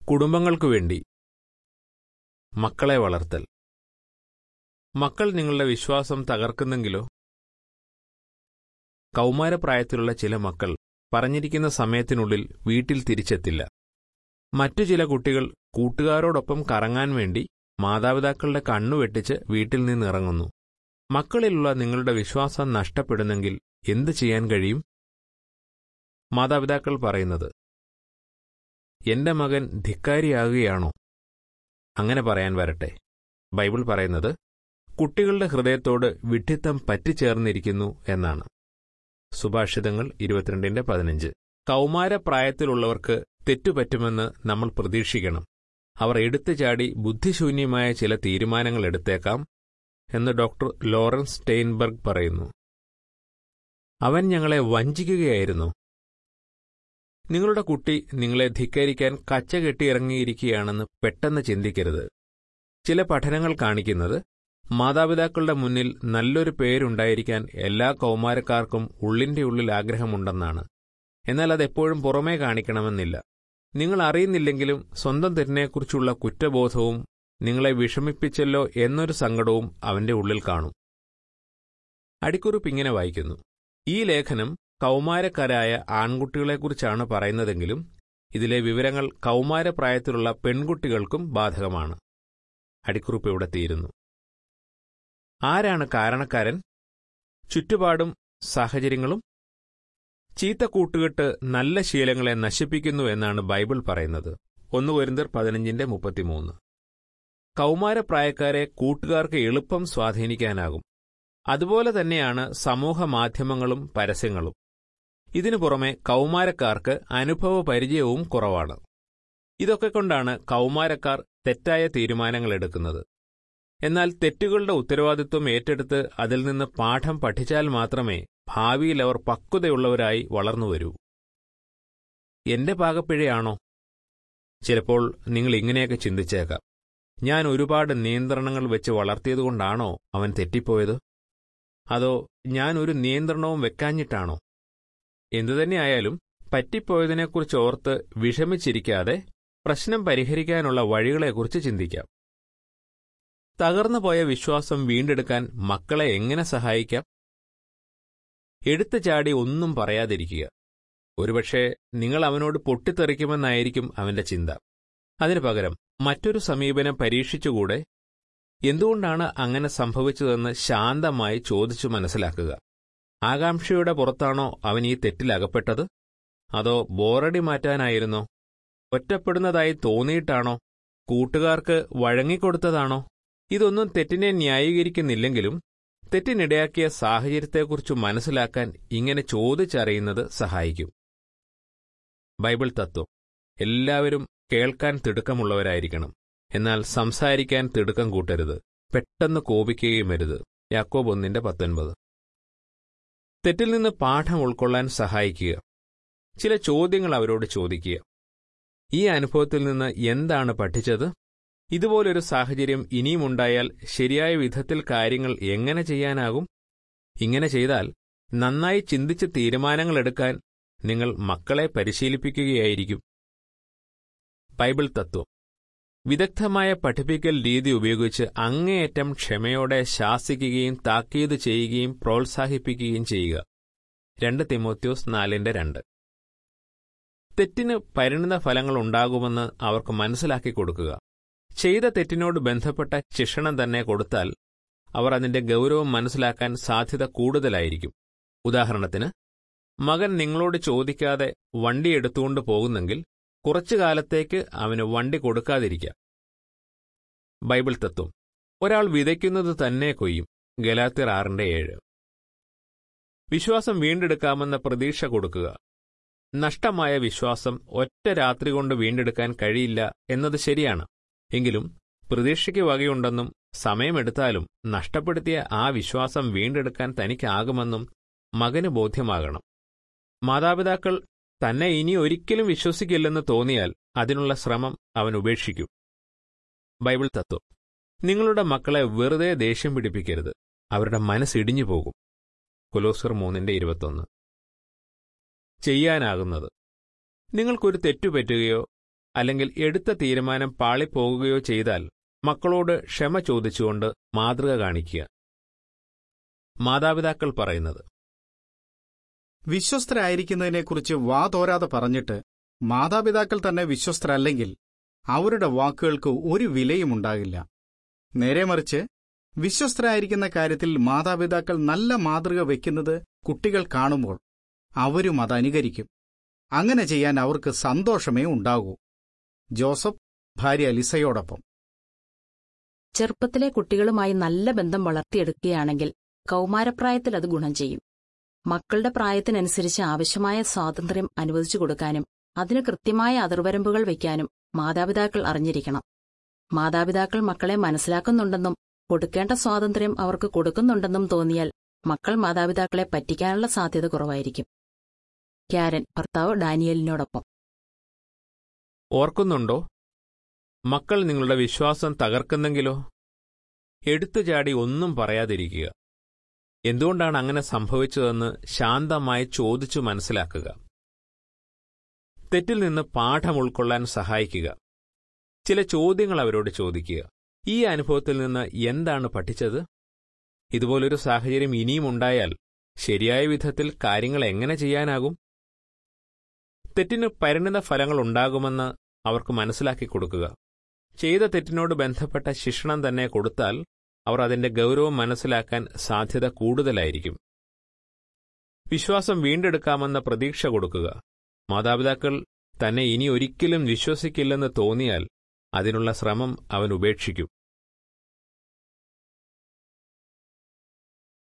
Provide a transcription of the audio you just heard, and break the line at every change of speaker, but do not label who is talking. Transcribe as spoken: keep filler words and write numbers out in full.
കുടുംബങ്ങൾക്കു വേണ്ടി മക്കളെ വളർത്തൽ. മക്കൾ നിങ്ങളുടെ വിശ്വാസം തകർക്കുന്നെങ്കിലോ? കൗമാരപ്രായത്തിലുള്ള ചില മക്കൾ പറഞ്ഞിരിക്കുന്ന സമയത്തിനുള്ളിൽ വീട്ടിൽ തിരിച്ചെത്തില്ല. മറ്റു ചില കുട്ടികൾ കൂട്ടുകാരോടൊപ്പം കറങ്ങാൻ വേണ്ടി മാതാപിതാക്കളുടെ കണ്ണുവെട്ടിച്ച് വീട്ടിൽ നിന്നിറങ്ങുന്നു. മക്കളിലുള്ള നിങ്ങളുടെ വിശ്വാസം നഷ്ടപ്പെടുന്നെങ്കിൽ എന്തു ചെയ്യാൻ കഴിയും? മാതാപിതാക്കൾ പറയുന്നത്, എന്റെ മകൻ ധിക്കാരിയാകുകയാണോ? അങ്ങനെ പറയാൻ വരട്ടെ. ബൈബിൾ പറയുന്നത് കുട്ടികളുടെ ഹൃദയത്തോട് വിഡ്ഢിത്തം പറ്റിച്ചേർന്നിരിക്കുന്നു എന്നാണ്. സുഭാഷിതങ്ങൾ ഇരുപത്തിരണ്ടിന്റെ പതിനഞ്ച്. കൗമാരപ്രായത്തിലുള്ളവർക്ക് തെറ്റുപറ്റുമെന്ന് നമ്മൾ പ്രതീക്ഷിക്കണം. അവർ എടുത്തുചാടി ബുദ്ധിശൂന്യമായ ചില തീരുമാനങ്ങൾ എടുത്തേക്കാം എന്ന് ഡോക്ടർ ലോറൻസ് സ്റ്റെയിൻബർഗ് പറയുന്നു. അവൻ ഞങ്ങളെ വഞ്ചിക്കുകയായിരുന്നു. നിങ്ങളുടെ കുട്ടി നിങ്ങളെ ധിക്കരിക്കാൻ കച്ചകെട്ടിയിറങ്ങിയിരിക്കുകയാണെന്ന് പെട്ടെന്ന് ചിന്തിക്കരുത്. ചില പഠനങ്ങൾ കാണിക്കുന്നത് മാതാപിതാക്കളുടെ മുന്നിൽ നല്ലൊരു പേരുണ്ടായിരിക്കാൻ എല്ലാ കൗമാരക്കാർക്കും ഉള്ളിന്റെ ഉള്ളിൽ ആഗ്രഹമുണ്ടെന്നാണ്. എന്നാൽ അതെപ്പോഴും പുറമേ കാണിക്കണമെന്നില്ല. നിങ്ങൾ അറിയുന്നില്ലെങ്കിലും സ്വന്തം തെറ്റിനെക്കുറിച്ചുള്ള കുറ്റബോധവും നിങ്ങളെ വിഷമിപ്പിച്ചല്ലോ എന്നൊരു സങ്കടവും അവന്റെ ഉള്ളിൽ കാണും. അടിക്കുറിപ്പ് ഇങ്ങനെ വായിക്കുന്നു: ഈ ലേഖനം കൗമാരക്കാരായ ആൺകുട്ടികളെക്കുറിച്ചാണ് പറയുന്നതെങ്കിലും ഇതിലെ വിവരങ്ങൾ കൗമാരപ്രായത്തിലുള്ള പെൺകുട്ടികൾക്കും ബാധകമാണ്. അടിക്കുറിപ്പ് ഇവിടെ തീരുന്നു. ആരാണ് കാരണക്കാരൻ? ചുറ്റുപാടും സാഹചര്യങ്ങളും. ചീത്ത കൂട്ടുകെട്ട് നല്ല ശീലങ്ങളെ നശിപ്പിക്കുന്നു എന്നാണ് ബൈബിൾ പറയുന്നത്. ഒന്ന് കൊരിന്ത്യർ പതിനഞ്ചിന്റെ മുപ്പത്തിമൂന്ന്. കൗമാരപ്രായക്കാരെ കൂട്ടുകാർക്ക് എളുപ്പം സ്വാധീനിക്കാനാകും. അതുപോലെ തന്നെയാണ് സമൂഹ മാധ്യമങ്ങളും പരസ്യങ്ങളും. ഇതിനു പുറമെ കൗമാരക്കാർക്ക് അനുഭവ പരിചയവും കുറവാണ്. ഇതൊക്കെ കൊണ്ടാണ് കൗമാരക്കാർ തെറ്റായ തീരുമാനങ്ങൾ എടുക്കുന്നത്. എന്നാൽ തെറ്റുകളുടെ ഉത്തരവാദിത്വം ഏറ്റെടുത്ത് അതിൽ നിന്ന് പാഠം പഠിച്ചാൽ മാത്രമേ ഭാവിയിൽ അവർ പക്വതയുള്ളവരായി വളർന്നുവരൂ. എന്റെ പാകപ്പിഴയാണോ? ചിലപ്പോൾ നിങ്ങൾ ഇങ്ങനെയൊക്കെ ചിന്തിച്ചേക്കാം: ഞാൻ ഒരുപാട് നിയന്ത്രണങ്ങൾ വെച്ച് വളർത്തിയതുകൊണ്ടാണോ അവൻ തെറ്റിപ്പോയത്? അതോ ഞാൻ ഒരു നിയന്ത്രണവും വെക്കാഞ്ഞിട്ടാണോ? എന്തുതന്നെയായാലും പറ്റിപ്പോയതിനെക്കുറിച്ച് ഓർത്ത് വിഷമിച്ചിരിക്കാതെ പ്രശ്നം പരിഹരിക്കാനുള്ള വഴികളെക്കുറിച്ച് ചിന്തിക്കാം. തകർന്നുപോയ വിശ്വാസം വീണ്ടെടുക്കാൻ മക്കളെ എങ്ങനെ സഹായിക്കാം? എടുത്തുചാടി ഒന്നും പറയാതിരിക്കുക. ഒരുപക്ഷെ നിങ്ങൾ അവനോട് പൊട്ടിത്തെറിക്കുമെന്നായിരിക്കും അവന്റെ ചിന്ത. അതിനു പകരം മറ്റൊരു സമീപനം പരീക്ഷിച്ചുകൂടെ? എന്തുകൊണ്ടാണ് അങ്ങനെ സംഭവിച്ചതെന്ന് ശാന്തമായി ചോദിച്ചു മനസ്സിലാക്കുക. ആകാംക്ഷയുടെ പുറത്താണോ അവൻ ഈ തെറ്റിലകപ്പെട്ടത്? അതോ ബോറടി മാറ്റാനായിരുന്നോ? ഒറ്റപ്പെടുന്നതായി തോന്നിയിട്ടാണോ? കൂട്ടുകാർക്ക് വഴങ്ങിക്കൊടുത്തതാണോ? ഇതൊന്നും തെറ്റിനെ ന്യായീകരിക്കുന്നില്ലെങ്കിലും തെറ്റിനിടയാക്കിയ സാഹചര്യത്തെക്കുറിച്ച് മനസ്സിലാക്കാൻ ഇങ്ങനെ ചോദിച്ചറിയുന്നത് സഹായിക്കും. ബൈബിൾ തത്വം: എല്ലാവരും കേൾക്കാൻ തിടുക്കമുള്ളവരായിരിക്കണം, എന്നാൽ സംസാരിക്കാൻ തിടുക്കം കൂട്ടരുത്. പെട്ടെന്ന് കോപിക്കുകയും അരുത്. യാക്കോബ് ഒന്നിന്റെ പത്തൊൻപത്. തെറ്റിൽ നിന്ന് പാഠം ഉൾക്കൊള്ളാൻ സഹായിക്കുക. ചില ചോദ്യങ്ങൾ അവരോട് ചോദിക്കുക. ഈ അനുഭവത്തിൽ നിന്ന് എന്താണ് പഠിച്ചത്? ഇതുപോലൊരു സാഹചര്യം ഇനിയുമുണ്ടായാൽ ശരിയായ വിധത്തിൽ കാര്യങ്ങൾ എങ്ങനെ ചെയ്യാനാകും? ഇങ്ങനെ ചെയ്താൽ നന്നായി ചിന്തിച്ച് തീരുമാനങ്ങളെടുക്കാൻ നിങ്ങൾ മക്കളെ പരിശീലിപ്പിക്കുകയായിരിക്കും. ബൈബിൾ തത്വം: വിദഗ്ധമായ പഠിപ്പിക്കൽ രീതി ഉപയോഗിച്ച് അങ്ങേയറ്റം ക്ഷമയോടെ ശാസിക്കുകയും താക്കീത് ചെയ്യുകയും പ്രോത്സാഹിപ്പിക്കുകയും ചെയ്യുക. രണ്ട് തിമോഥെയോസ് നാലിന്റെ രണ്ട്. തെറ്റിന് പരിണിത ഫലങ്ങളുണ്ടാകുമെന്ന് അവർക്ക് മനസ്സിലാക്കി കൊടുക്കുക. ചെയ്ത തെറ്റിനോട് ബന്ധപ്പെട്ട ശിക്ഷണം തന്നെ കൊടുത്താൽ അവർ അതിന്റെ ഗൗരവം മനസ്സിലാക്കാൻ സാധ്യത കൂടുതലായിരിക്കും. ഉദാഹരണത്തിന്, മകൻ നിങ്ങളോട് ചോദിക്കാതെ വണ്ടി എടുത്തുകൊണ്ട് പോകുന്നെങ്കിൽ കുറച്ചു കാലത്തേക്ക് അവന് വണ്ടി കൊടുക്കാതിരിക്കാം. ബൈബിൾ തത്വം: ഒരാൾ വിതയ്ക്കുന്നത് തന്നെ കൊയ്യും. ഗലാത്യർ ആറിന്റെ ഏഴ്. വിശ്വാസം വീണ്ടെടുക്കാമെന്ന പ്രതീക്ഷ കൊടുക്കുക. നഷ്ടമായ വിശ്വാസം ഒറ്റ രാത്രി കൊണ്ട് വീണ്ടെടുക്കാൻ കഴിയില്ല എന്നത് ശരിയാണ്. എങ്കിലും പ്രതീക്ഷയ്ക്ക് വകയുണ്ടെന്നും സമയമെടുത്താലും നഷ്ടപ്പെടുത്തിയ ആ വിശ്വാസം വീണ്ടെടുക്കാൻ തനിക്കാകുമെന്നും മകന് ബോധ്യമാകണം. മാതാപിതാക്കൾ തന്നെ ഇനി ഒരിക്കലും വിശ്വസിക്കില്ലെന്ന് തോന്നിയാൽ അതിനുള്ള ശ്രമം അവൻ ഉപേക്ഷിക്കും. ബൈബിൾ തത്വം: നിങ്ങളുടെ മക്കളെ വെറുതെ ദേഷ്യം പിടിപ്പിക്കരുത്. അവരുടെ മനസ്സിടിഞ്ഞു പോകും. കൊലോസ്യർ മൂന്നിന്റെ ഇരുപത്തൊന്ന്. ചെയ്യാനാകുന്നത്: നിങ്ങൾക്കൊരു തെറ്റുപറ്റുകയോ അല്ലെങ്കിൽ എടുത്ത തീരുമാനം പാളിപ്പോകുകയോ ചെയ്താൽ മക്കളോട് ക്ഷമ ചോദിച്ചുകൊണ്ട് മാതൃക കാണിക്കുക. മാതാപിതാക്കൾ പറയുന്നത്:
വിശ്വസ്തരായിരിക്കുന്നതിനെക്കുറിച്ച് വാ തോരാതെ പറഞ്ഞിട്ട് മാതാപിതാക്കൾ തന്നെ വിശ്വസ്തരല്ലെങ്കിൽ അവരുടെ വാക്കുകൾക്ക് ഒരു വിലയുമുണ്ടാകില്ല. നേരെമറിച്ച് വിശ്വസ്തരായിരിക്കുന്ന കാര്യത്തിൽ മാതാപിതാക്കൾ നല്ല മാതൃക വയ്ക്കുന്നത് കുട്ടികൾ കാണുമ്പോൾ അവരും അതനുകരിക്കും. അങ്ങനെ ചെയ്യാൻ അവർക്ക് സന്തോഷമേ ഉണ്ടാകൂ. ജോസഫ് ഭാര്യ ലിസയോടൊപ്പം.
ചെറുപ്പത്തിലെ കുട്ടികളുമായി നല്ല ബന്ധം വളർത്തിയെടുക്കുകയാണെങ്കിൽ കൗമാരപ്രായത്തിൽ അത് ഗുണം ചെയ്യും. മക്കളുടെ പ്രായത്തിനനുസരിച്ച് ആവശ്യമായ സ്വാതന്ത്ര്യം അനുവദിച്ചു കൊടുക്കാനും അതിന് കൃത്യമായ അതിർവരമ്പുകൾ വയ്ക്കാനും മാതാപിതാക്കൾ അറിഞ്ഞിരിക്കണം. മാതാപിതാക്കൾ മക്കളെ മനസ്സിലാക്കുന്നുണ്ടെന്നും കൊടുക്കേണ്ട സ്വാതന്ത്ര്യം അവർക്ക് കൊടുക്കുന്നുണ്ടെന്നും തോന്നിയാൽ മക്കൾ മാതാപിതാക്കളെ പറ്റിക്കാനുള്ള സാധ്യത കുറവായിരിക്കും. ക്യാരൻ ഭർത്താവ് ഡാനിയലിനോടൊപ്പം.
ഓർക്കുന്നുണ്ടോ? മക്കൾ നിങ്ങളുടെ വിശ്വാസം തകർക്കുന്നെങ്കിലോ? എടുത്തുചാടി ഒന്നും പറയാതിരിക്കുക. എന്തുകൊണ്ടാണ് അങ്ങനെ സംഭവിച്ചതെന്ന് ശാന്തമായി ചോദിച്ചു മനസ്സിലാക്കുക. തെറ്റിൽ നിന്ന് പാഠം ഉൾക്കൊള്ളാൻ സഹായിക്കുക. ചില ചോദ്യങ്ങൾ അവരോട് ചോദിക്കുക. ഈ അനുഭവത്തിൽ നിന്ന് എന്താണ് പഠിച്ചത്? ഇതുപോലൊരു സാഹചര്യം ഇനിയും ഉണ്ടായാൽ ശരിയായ വിധത്തിൽ കാര്യങ്ങൾ എങ്ങനെ ചെയ്യാനാകും? തെറ്റിന് പരിണിത ഫലങ്ങളുണ്ടാകുമെന്ന് അവർക്ക് മനസ്സിലാക്കി കൊടുക്കുക. ചെയ്ത തെറ്റിനോട് ബന്ധപ്പെട്ട ശിക്ഷണം തന്നെ കൊടുത്താൽ അവർ അതിന്റെ ഗൗരവം മനസ്സിലാക്കാൻ സാധ്യത കൂടുതലായിരിക്കും. വിശ്വാസം വീണ്ടെടുക്കാമെന്ന പ്രതീക്ഷ കൊടുക്കുക. മാതാപിതാക്കൾ തന്നെ ഇനി ഒരിക്കലും വിശ്വസിക്കില്ലെന്ന് തോന്നിയാൽ അതിനുള്ള ശ്രമം അവൻ ഉപേക്ഷിക്കും.